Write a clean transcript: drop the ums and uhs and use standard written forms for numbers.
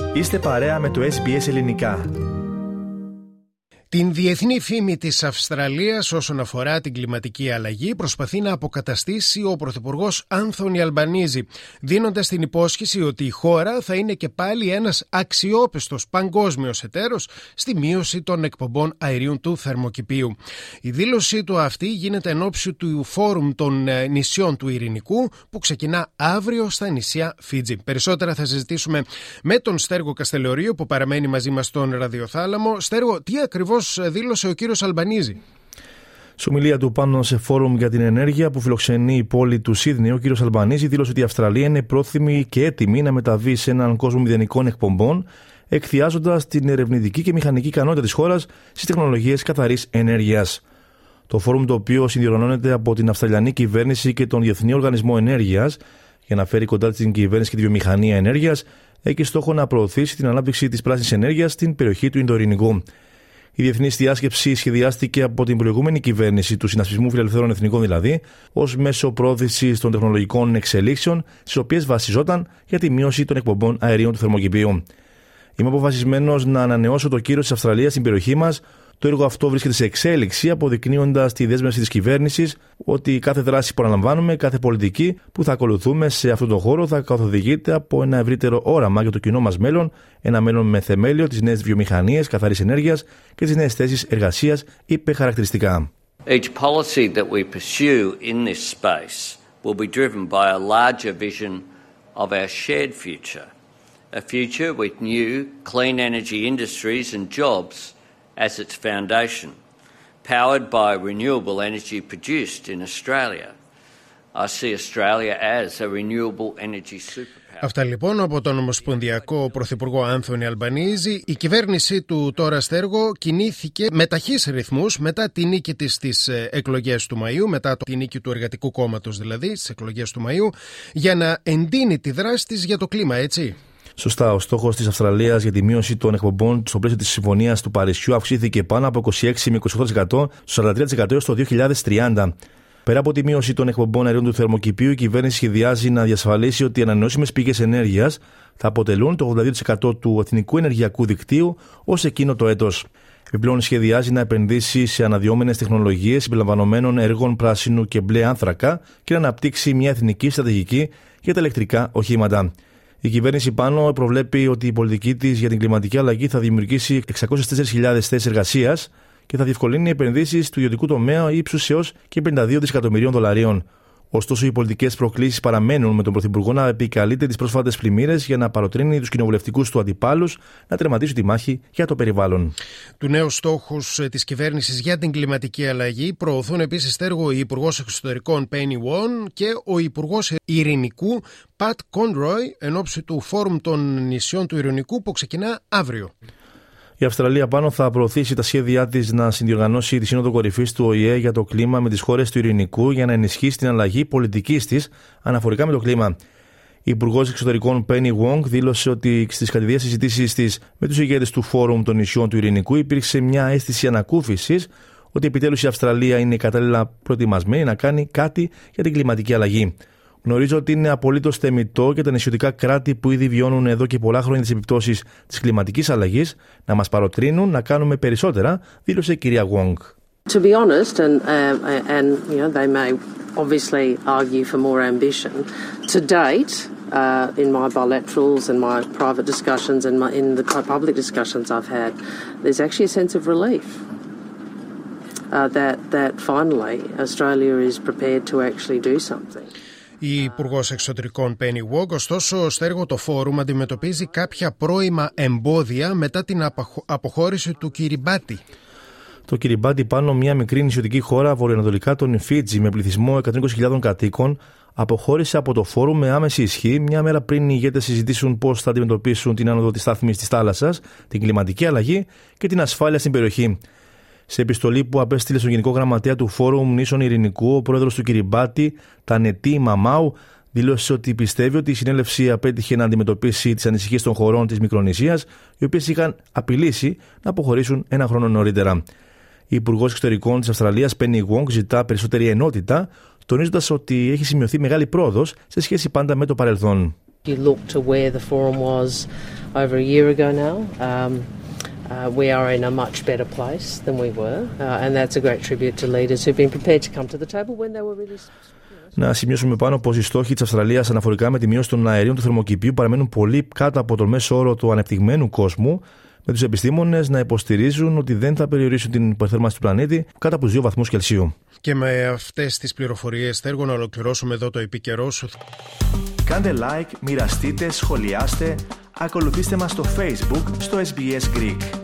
Είστε παρέα με το SBS Ελληνικά. Την διεθνή φήμη της Αυστραλίας όσον αφορά την κλιματική αλλαγή προσπαθεί να αποκαταστήσει ο Πρωθυπουργός Άνθονι Αλμπανίζη, δίνοντας την υπόσχεση ότι η χώρα θα είναι και πάλι ένας αξιόπιστος παγκόσμιος εταίρος στη μείωση των εκπομπών αερίων του θερμοκηπίου. Η δήλωσή του αυτή γίνεται εν ώψη του Φόρουμ των νησιών του Ειρηνικού που ξεκινά αύριο στα νησιά Φίτζι. Περισσότερα θα συζητήσουμε με τον Στέργο Καστελεωρίου που παραμένει μαζί μας στον ραδιοθάλαμο. Στέργο, τι ακριβώς δήλωσε ο κύριος Αλμπανίζη? Σε ομιλία του πάνω σε φόρουμ για την ενέργεια που φιλοξενεί η πόλη του Σίδνεϊ, ο κύριος Αλμπανίζη δήλωσε ότι η Αυστραλία είναι πρόθυμη και έτοιμη να μεταβεί σε έναν κόσμο μηδενικών εκπομπών, εκθιάζοντας την ερευνητική και μηχανική ικανότητα της χώρας στις τεχνολογίες καθαρής ενέργειας. Το φόρουμ, το οποίο συνδιοργανώνεται από την Αυστραλιανή κυβέρνηση και τον Διεθνή Οργανισμό Ενέργειας για να φέρει κοντά την κυβέρνηση και τη βιομηχανία ενέργειας, έχει στόχο να προωθήσει την ανάπτυξη της πράσινης ενέργειας στην περιοχή του Ινδοειρηνικού. Η διεθνής διάσκεψη σχεδιάστηκε από την προηγούμενη κυβέρνηση του Συνασπισμού Φιλελευθέρων Εθνικών, δηλαδή, ως μέσο πρόθεσης των τεχνολογικών εξελίξεων, στις οποίες βασιζόταν για τη μείωση των εκπομπών αερίων του θερμοκηπίου. Είμαι αποφασισμένος να ανανεώσω το κύρος της Αυστραλίας στην περιοχή μας. Το έργο αυτό βρίσκεται σε εξέλιξη, αποδεικνύοντας τη δέσμευση της κυβέρνησης ότι κάθε δράση που αναλαμβάνουμε, κάθε πολιτική που θα ακολουθούμε σε αυτόν τον χώρο θα καθοδηγείται από ένα ευρύτερο όραμα για το κοινό μας μέλλον, ένα μέλλον με θεμέλιο τις νέες βιομηχανίες καθαρής ενέργειας και τις νέες θέσεις εργασίας, είπε χαρακτηριστικά. Each policy that we pursue in this space will be driven by a larger vision of our shared future, a future with new clean energy industries and jobs as its foundation, powered by renewable energy produced in Australia. I see Australia as a renewable energy superpower. Αυτά λοιπόν από τον Ομοσπονδιακό Πρωθυπουργό Άνθονι Αλμπανίζη. Η κυβέρνησή του τώρα, Στέργο, κινήθηκε με ταχύς ρυθμούς μετά τη νίκη της στις εκλογές του Μαΐου, μετά τη νίκη του Εργατικού Κόμματος δηλαδή στις εκλογές του Μαΐου, για να εντείνει τη δράση της για το κλίμα, έτσι. Σωστά, ο στόχος της Αυστραλίας για τη μείωση των εκπομπών στο πλαίσιο της Συμφωνίας του Παρισιού αυξήθηκε πάνω από 26 με 28% στο 43% έως το 2030. Πέρα από τη μείωση των εκπομπών αερίων του θερμοκηπίου, η κυβέρνηση σχεδιάζει να διασφαλίσει ότι οι ανανεώσιμες πηγές ενέργειας θα αποτελούν το 82% του εθνικού ενεργειακού δικτύου ως εκείνο το έτος. Επιπλέον, σχεδιάζει να επενδύσει σε αναδυόμενες τεχνολογίες συμπεριλαμβανομένων έργων πράσινου και μπλε άνθρακα και να αναπτύξει μια εθνική στρατηγική για τα ηλεκτρικά οχήματα. Η κυβέρνηση πάνω προβλέπει ότι η πολιτική της για την κλιματική αλλαγή θα δημιουργήσει 604.000 θέσεις εργασίας και θα διευκολύνει επενδύσεις του ιδιωτικού τομέα ύψους έως και $52 δισεκατομμυρίων. Ωστόσο, οι πολιτικές προκλήσεις παραμένουν, με τον Πρωθυπουργό να επικαλείται τις πρόσφατες πλημμύρες για να παροτρύνει τους κοινοβουλευτικούς του αντιπάλους να τερματίσουν τη μάχη για το περιβάλλον. Του νέους στόχους της κυβέρνησης για την κλιματική αλλαγή προωθούν επίσης, Στέργο, η Υπουργός Εξωτερικών Penny Wong και ο Υπουργός Ειρηνικού Pat Conroy εν ώψη του Φόρουμ των νησιών του Ειρηνικού που ξεκινά αύριο. Η Αυστραλία πάνω θα προωθήσει τα σχέδιά της να συνδιοργανώσει τη Σύνοδο Κορυφής του ΟΗΕ για το κλίμα με τις χώρες του Ειρηνικού για να ενισχύσει την αλλαγή πολιτικής της αναφορικά με το κλίμα. Η Υπουργός Εξωτερικών Penny Wong δήλωσε ότι στις κατηδίες συζητήσεις της με τους ηγέτες του Φόρουμ των νησιών του Ειρηνικού υπήρξε μια αίσθηση ανακούφισης ότι επιτέλους η Αυστραλία είναι κατάλληλα προετοιμασμένη να κάνει κάτι για την κλιματική αλλαγή. Γνωρίζω ότι είναι απολύτως θεμιτό και τα νησιωτικά κράτη που ήδη βιώνουν εδώ και πολλά χρόνια τις επιπτώσεις της κλιματικής αλλαγής να μας παροτρύνουν να κάνουμε περισσότερα, δήλωσε η κυρία Wong. To be honest, and you know, they may obviously argue for more ambition. To date, in my bilaterals and my private discussions and in the public discussions I've had, there's actually a sense of relief that finally Australia is prepared to actually do something. Η Υπουργός Εξωτερικών Penny Wong, ωστόσο, Στέργο, το φόρουμ αντιμετωπίζει κάποια πρώιμα εμπόδια μετά την αποχώρηση του Κυριμπάτι. Το Κυριμπάτι, πάνω μια μικρή νησιωτική χώρα βορειοανατολικά των Φίτζι με πληθυσμό 120.000 κατοίκων, αποχώρησε από το φόρουμ με άμεση ισχύ, μια μέρα πριν οι ηγέτες συζητήσουν πώς θα αντιμετωπίσουν την άνοδο της στάθμης της θάλασσας, την κλιματική αλλαγή και την ασφάλεια στην περιοχή. Σε επιστολή που απέστειλε στον Γενικό Γραμματέα του Φόρουμ Νήσων Ειρηνικού, ο πρόεδρος του Κυριμπάτι, Τανετή Μαμάου, δήλωσε ότι πιστεύει ότι η συνέλευση απέτυχε να αντιμετωπίσει τις ανησυχίες των χωρών της Μικρονησίας, οι οποίες είχαν απειλήσει να αποχωρήσουν ένα χρόνο νωρίτερα. Η Υπουργός Εξωτερικών της Αυστραλίας, Penny Wong, ζητά περισσότερη ενότητα, τονίζοντας ότι έχει σημειωθεί μεγάλη πρόοδος σε σχέση πάντα με το παρελθόν. You look to where the forum was over a year ago now. We are in a much better place than we were, and that's a great tribute to leaders who've been prepared to come to the table when they were really. Να σημειώσουμε πάνω πως οι στόχοι της Αυστραλίας αναφορικά με τη μείωση των αερίων του θερμοκηπίου παραμένουν πολύ κάτω από τον μέσο όρο του ανεπτυγμένου κόσμου, με τους επιστήμονες να υποστηρίζουν ότι δεν θα περιορίσουν την υπερθέρμανση του πλανήτη κάτω από τους 2 βαθμούς Κελσίου. Και με αυτές τις πληροφορίες θέλω να ολοκληρώσουμε εδώ το επίκαιρό σου. Κάντε like, μοιραστείτε, σχολιάστε, ακολουθήστε μας στο Facebook, στο SBS Greek.